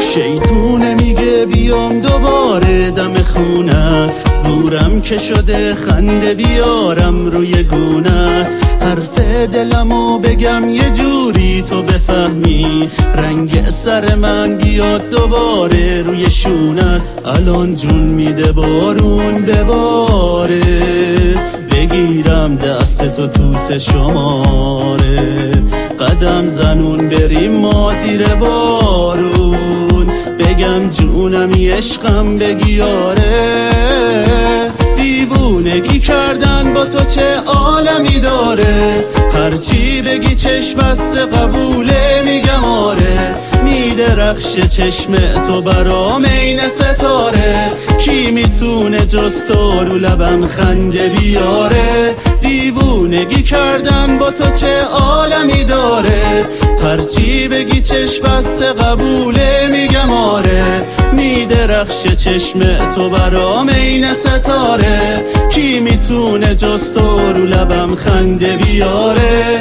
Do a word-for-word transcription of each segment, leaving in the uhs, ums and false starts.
شیطونه میگه بیام دوباره دم خونت، زورم که شده خنده بیارم روی گونت. حرف دلمو بگم یه جوری تو بفهمی، رنگ سر من بیاد دوباره روی شونت. الان جون میده بارون بباره، بگیرم دست تو توس شماره. قدم زنون بریم ما زیر بارون، بگم جونمی عشقم بگی آره. دیوونگی کردن با تو چه عالمی داره، هرچی بگی چشم بسته قبوله میگم آره. میدرخشه چشم تو برام عین ستاره، کی میتونه جز تو رو لبم خنده بیاره. دیوونگی کردن با تو چه عالمی داره، هرچی بگی چشم بسته قبوله میگم آره. میدرخشه چشم تو برام عین ستاره، کی میتونه جز تو رو لبم خنده بیاره.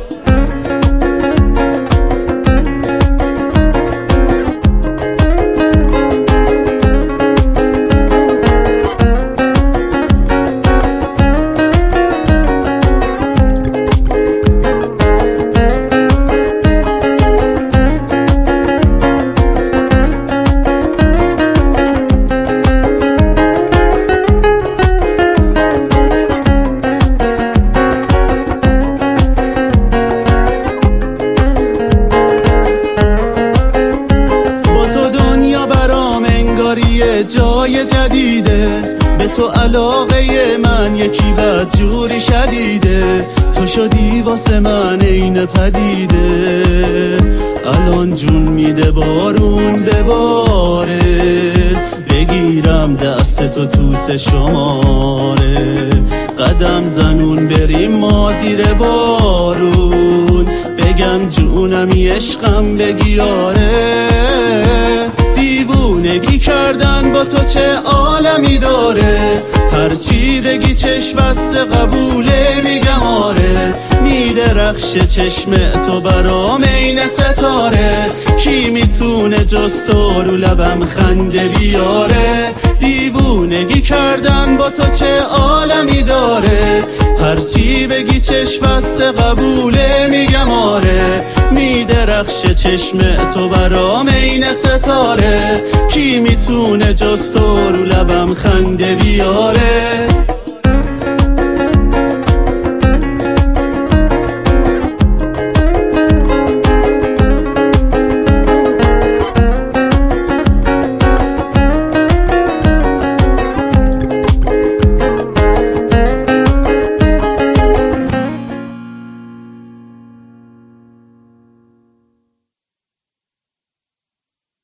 جای جدیده، به تو علاقه من یکی بد جوری شدیده. تو شدی واسه من عین پدیده، الان جون میده بارون بباره. بگیرم دست تو توس شماره، قدم زنون بریم ما زیر بارون. بگم جونمی عشقم بگی آره. دیوونگی کردن با تو چه عالمی داره، هرچی بگی چشم بسته قبوله میگم آره. میدرخشه چشم تو برام عین ستاره، کی میتونه جز تو رو لبم خنده بیاره. دیوونگی کردن با تو چه عالمی داره، هرچی بگی چشم بسته قبوله میگم آره. میدرخشه چشم تو برام عین ستاره، کی میتونه جز تو رو لبم خنده بیاره.